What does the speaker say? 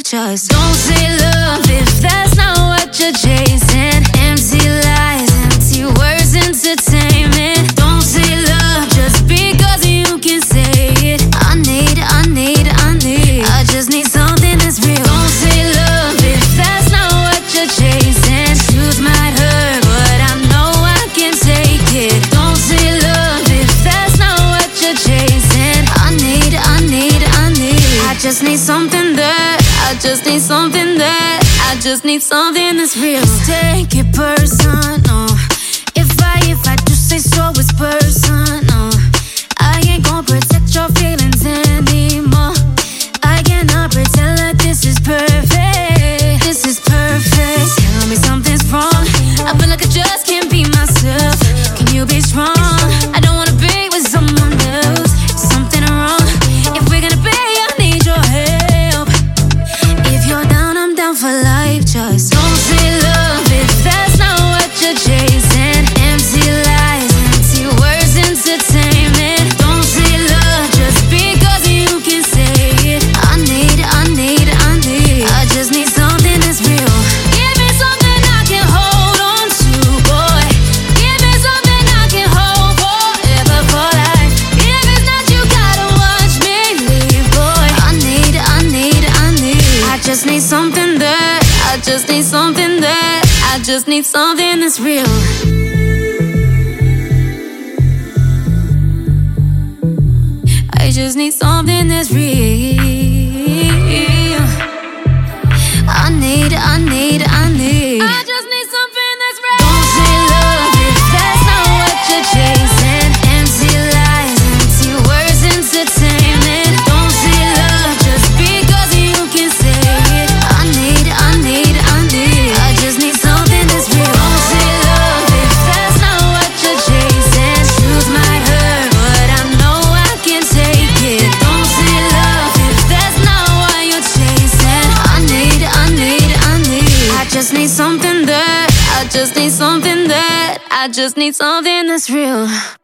Just don't say love if that's not what you're chasing. Empty lies, empty words, entertainment. Don't say love just because you can say it. I just need something that's real. Don't say love if that's not what you're chasing. Truth might hurt, but I know I can take it. Don't say love if that's not what you're chasing. I just need something that, I just need something that, I just need something that's real. Just take it personal. If I do say so, it's personal. I ain't gon' protect your feelings anymore. I cannot pretend like this is perfect. This is perfect. Tell me something's wrong. I feel like I just can't be myself. Can you be strong? I don't wanna be with someone else. Is something wrong? If we're gonna be, I need your help. If you're down, I'm down for life. Just don't say love if that's not what you're chasing. Empty lies, empty words, entertainment. Don't say love just because you can say it. I just need something that's real. Give me something I can hold on to, boy. Give me something I can hold forever, for life. If it's not, you gotta watch me leave, boy. I just need something that, I just need something that, I just need something that's real. I just need something that's real. I just need something that's real. Don't say love if that's not what you're chasing. Empty lies, empty words, entertainment. Don't say love just because you can say it. I just need something that's real. Don't say love if that's not what you're chasing. Truth might hurt, but I know I can take it. Don't say love if that's not what you're chasing. I just need something that, I just need something that, I just need something that's real.